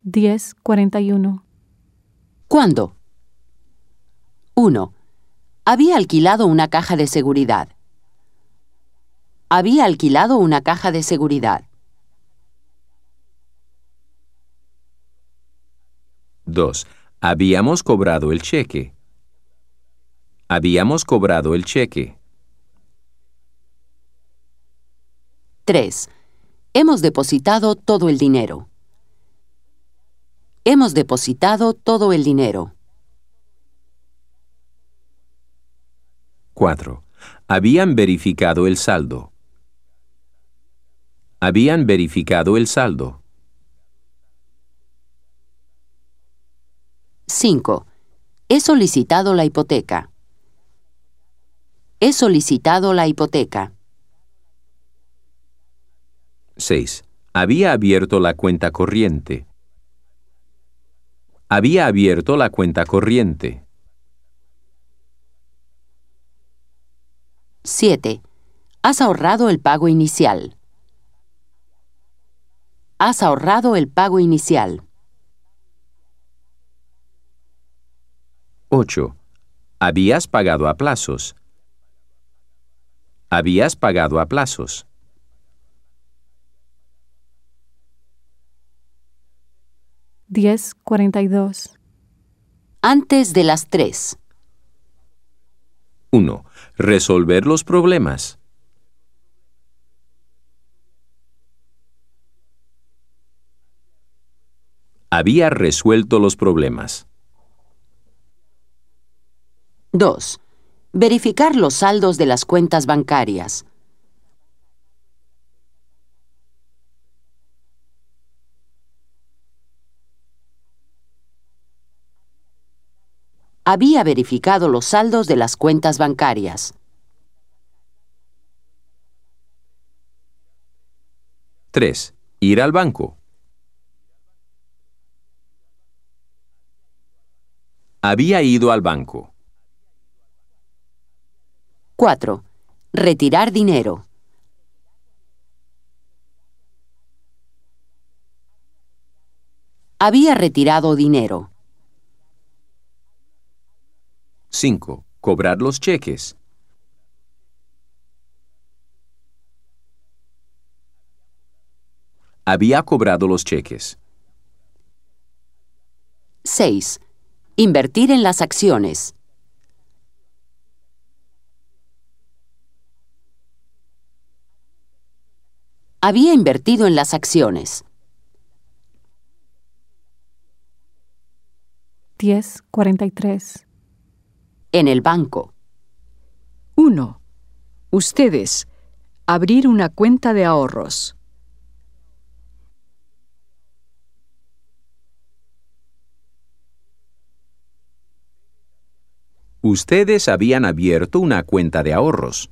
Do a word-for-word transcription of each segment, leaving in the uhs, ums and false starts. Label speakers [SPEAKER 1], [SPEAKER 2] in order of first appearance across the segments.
[SPEAKER 1] diez cuarenta y uno.
[SPEAKER 2] ¿Cuándo? uno. Había alquilado una caja de seguridad. Había alquilado una caja de seguridad.
[SPEAKER 3] dos. Habíamos cobrado el cheque. Habíamos cobrado el cheque.
[SPEAKER 2] tres. Hemos depositado todo el dinero. Hemos depositado todo el dinero.
[SPEAKER 3] cuatro. Habían verificado el saldo. Habían verificado el saldo.
[SPEAKER 2] cinco. He solicitado la hipoteca. He solicitado la hipoteca.
[SPEAKER 3] seis. Había abierto la cuenta corriente. Había abierto la cuenta corriente.
[SPEAKER 2] siete. Has ahorrado el pago inicial. Has ahorrado el pago inicial.
[SPEAKER 3] ocho. Habías pagado a plazos. Habías pagado a plazos.
[SPEAKER 1] diez cuarenta y dos.
[SPEAKER 2] Antes de las tres.
[SPEAKER 3] uno. Resolver los problemas. Había resuelto los problemas.
[SPEAKER 2] dos. Verificar los saldos de las cuentas bancarias. Había verificado los saldos de las cuentas bancarias.
[SPEAKER 3] tres. Ir al banco. Había ido al banco.
[SPEAKER 2] cuatro. Retirar dinero. Había retirado dinero.
[SPEAKER 3] cinco. Cobrar los cheques. Había cobrado los cheques.
[SPEAKER 2] seis. Invertir en las acciones. Había invertido en las acciones.
[SPEAKER 1] diez cuarenta y tres.
[SPEAKER 2] En el banco.
[SPEAKER 4] uno. Ustedes. Abrir una cuenta de ahorros.
[SPEAKER 3] Ustedes habían abierto una cuenta de ahorros.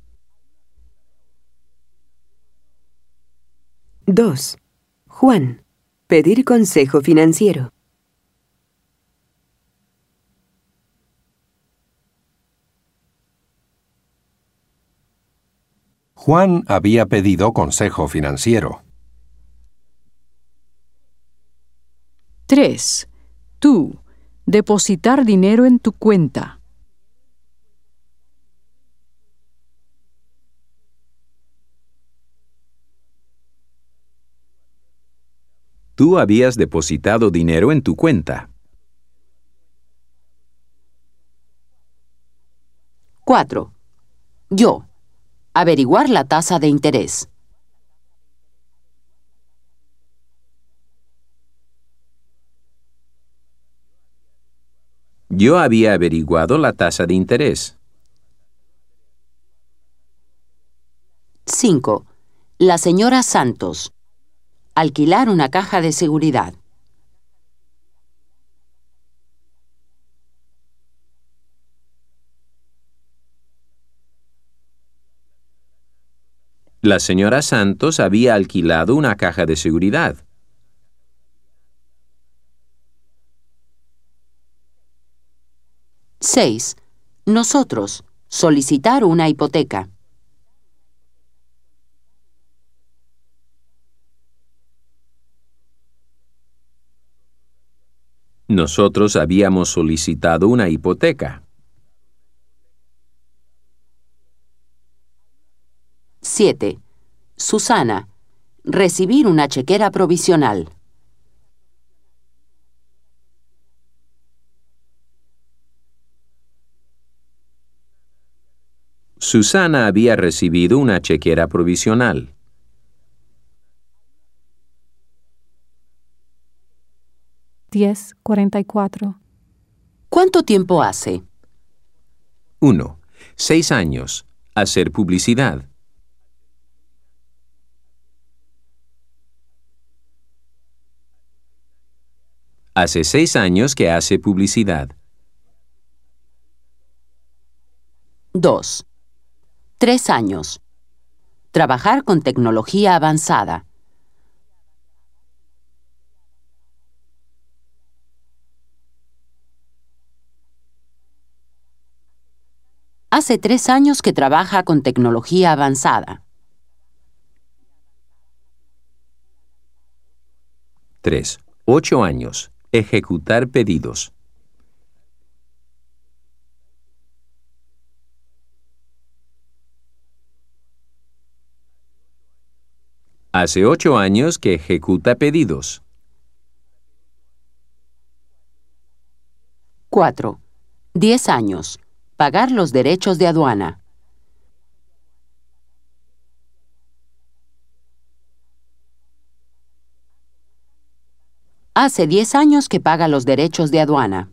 [SPEAKER 5] dos. Juan. Pedir consejo financiero.
[SPEAKER 6] Juan había pedido consejo financiero.
[SPEAKER 4] tres. Tú. Depositar dinero en tu cuenta.
[SPEAKER 3] Tú habías depositado dinero en tu cuenta.
[SPEAKER 2] cuatro. Yo. Averiguar la tasa de interés.
[SPEAKER 3] Yo había averiguado la tasa de interés.
[SPEAKER 2] cinco. La señora Santos. Alquilar una caja de seguridad.
[SPEAKER 3] La señora Santos había alquilado una caja de seguridad.
[SPEAKER 2] seis. Nosotros. Solicitar una hipoteca.
[SPEAKER 3] Nosotros habíamos solicitado una hipoteca.
[SPEAKER 2] siete. Susana. Recibir una chequera provisional.
[SPEAKER 3] Susana había recibido una chequera provisional.
[SPEAKER 1] diez cuarenta y cuatro.
[SPEAKER 2] ¿Cuánto tiempo hace?
[SPEAKER 3] uno. Seis años. Hacer publicidad. Hace seis años que hace publicidad.
[SPEAKER 2] dos. Tres años. Trabajar con tecnología avanzada. Hace tres años que trabaja con tecnología avanzada.
[SPEAKER 3] tres. Ocho años. Ejecutar pedidos. Hace ocho años que ejecuta pedidos.
[SPEAKER 2] cuatro. Diez años. Pagar los derechos de aduana. Hace diez años que paga los derechos de aduana.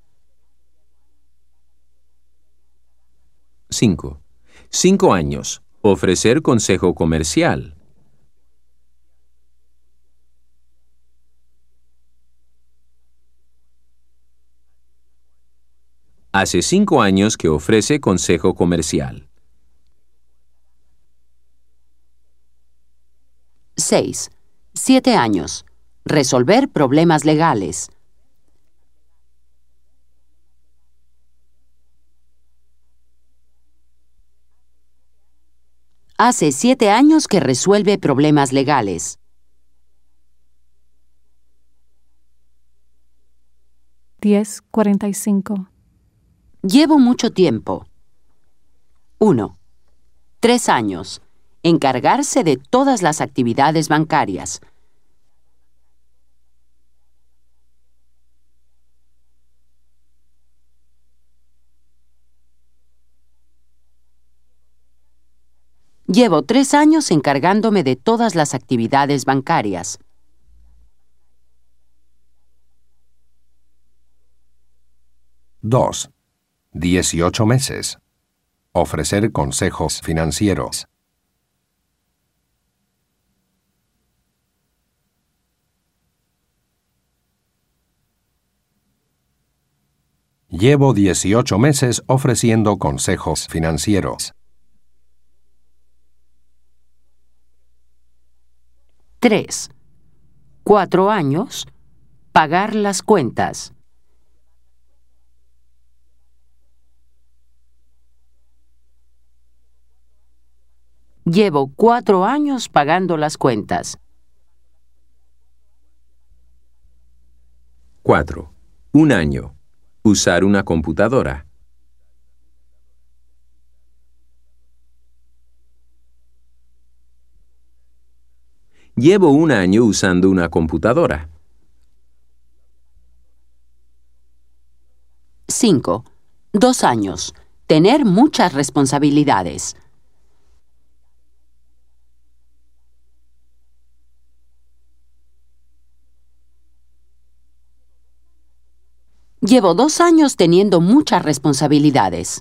[SPEAKER 3] cinco. Cinco años. Ofrecer consejo comercial. Hace cinco años que ofrece consejo comercial.
[SPEAKER 2] seis. Siete años. Resolver problemas legales. Hace siete años que resuelve problemas legales.
[SPEAKER 1] diez cuarenta y cinco.
[SPEAKER 2] Llevo mucho tiempo. uno. Tres años. Encargarse de todas las actividades bancarias. Llevo tres años encargándome de todas las actividades bancarias.
[SPEAKER 6] dos. Dieciocho meses. Ofrecer consejos financieros. Llevo dieciocho meses ofreciendo consejos financieros.
[SPEAKER 2] tres. Cuatro años. Pagar las cuentas. Llevo cuatro años pagando las cuentas.
[SPEAKER 3] cuatro. Un año. Usar una computadora. Llevo un año usando una computadora.
[SPEAKER 2] cinco. Dos años. Tener muchas responsabilidades. Llevo dos años teniendo muchas responsabilidades.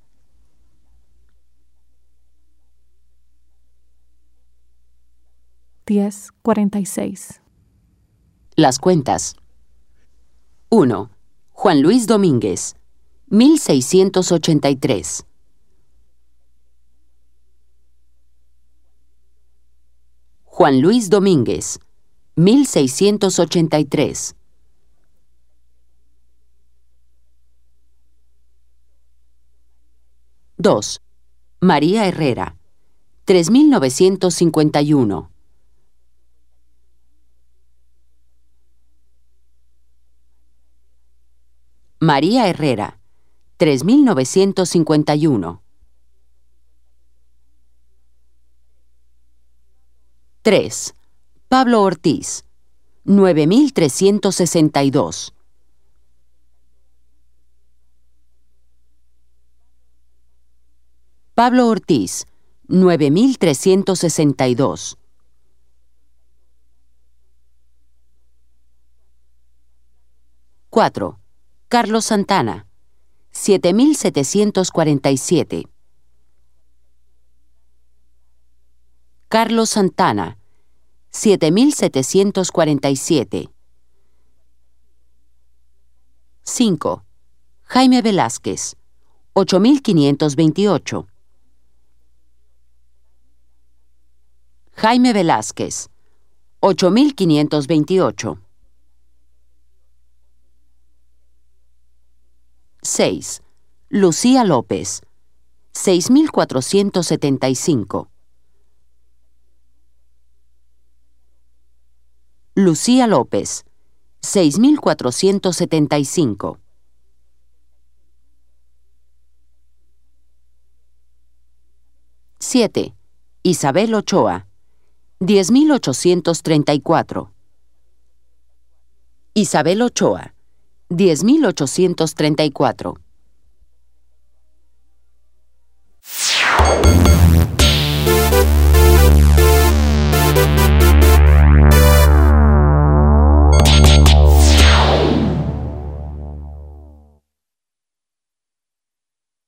[SPEAKER 1] diez cuarenta y seis.
[SPEAKER 2] Las cuentas. uno. Juan Luis Domínguez, mil seiscientos ochenta y tres. Juan Luis Domínguez, mil seiscientos ochenta y tres. dos. María Herrera, tres mil novecientos cincuenta y uno. María Herrera, tres mil novecientos cincuenta y uno. tres. Pablo Ortiz, nueve mil trescientos sesenta y dos. Pablo Ortiz, nueve mil trescientos sesenta y dos. cuatro. Carlos Santana, siete mil setecientos cuarenta y siete. Carlos Santana, siete mil setecientos cuarenta y siete. cinco. Jaime Velázquez, ocho mil quinientos veintiocho. Jaime Velázquez, ocho mil quinientos veintiocho. seis. Lucía López, seis mil cuatrocientos setenta y cinco. Lucía López, seis mil cuatrocientos setenta y cinco. siete. Isabel Ochoa, diez mil ochocientos treinta y cuatro. Isabel Ochoa, diez mil ochocientos treinta y cuatro.